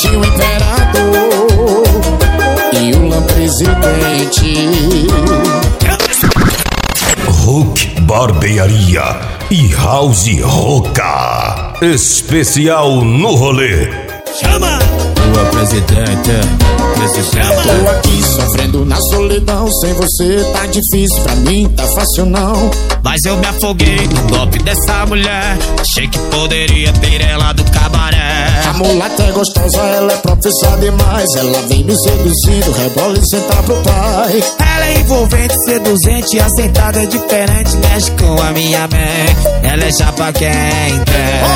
Vitinho Imperador e o Lan Presidente. Hulk Barbearia e House Roca. Especial no rolê. Chama! Rua Presidente. Tô aqui sofrendo na solidão. Sem você tá difícil, pra mim tá fácil não. Mas eu me afoguei no golpe dessa mulher. Achei que poderia ter ela do cabaré. A mulata é gostosa, ela é profissa demais. Ela vem me seduzindo, rebola e senta pro pai. Ela é envolvente, seduzente, assentada é diferente. Mexe com a minha mente, ela é chapa quente.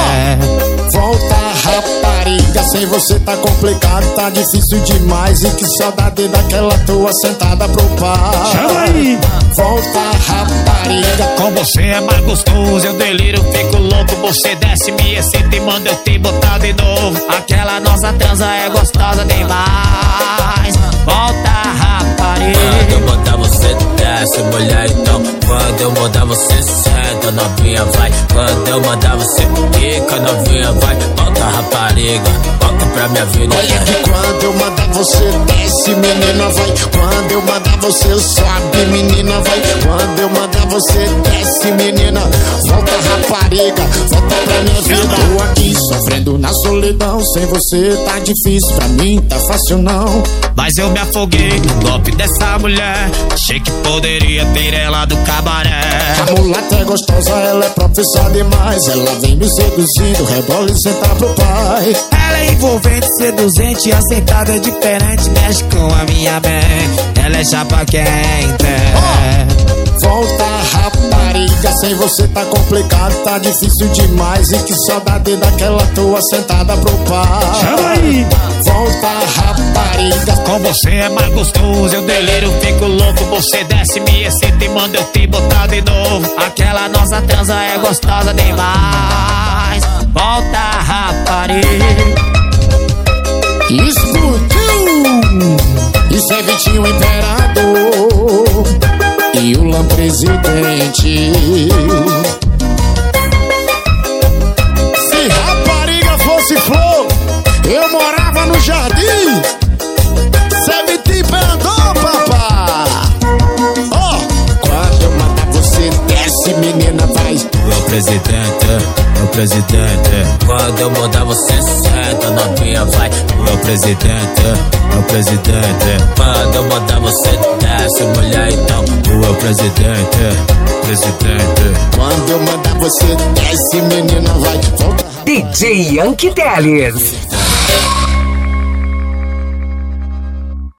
Volta rapariga, sem você tá complicado, tá difícil demais. E que saudade daquela tua sentada pro pai. Chama aí! Volta rapariga, Com você é mais gostoso, eu deliro, fico louco. Você desce, me excita e manda eu te botar de novo. Aquela nossa transa é gostosa demais. Volta rapariga. Quando eu mandar você desce, mulher, então. Quando eu mandar você senta, novinha vai. Quando eu mandar você fica, novinha vai. Volta rapariga, volta pra minha vida. olha que quando eu mandar você desce, menina vai. Quando eu mandar você sobe, menina vai. Quando eu mandar você desce, menina, volta rapariga, volta pra minha vida. Tô aqui sofrendo na solidão. Sem você tá difícil, pra mim tá fácil não. Mas eu me afoguei no golpe dessa mulher. Achei que poderia ter ela do cabaré. A mulata é gostosa, ela é profissa demais. Ela vem me seduzindo, rebola e senta pro pai. Ela é envolvente, seduzente, assentada é diferente. Mexe com a minha mente, ela é chapa quente. Volta rapariga, sem você tá complicado, tá difícil demais. E que saudade daquela tua sentada pro pai. Chama aí! Volta rapariga, Com você é mais gostoso, eu deliro, fico louco. Você desce, me excita e manda eu te botar de novo. Aquela nossa transa é gostosa demais. Volta rapariga. explodiu. Isso é Vitinho Imperador e o Lan Presidente. Se rapariga fosse flor, eu morava no jardim. Vitinho Imperador, papá. Quando eu mandar você desce, menina vai. Meu presidente, meu presidente. Quando eu mandar você senta, novinha vai. Meu presidente, meu presidente. Quando eu mandar você desce, mulher, então. Meu presidente, presidente. Quando eu mandar você desce, menina vai. Volta. DJ Yankee Teles.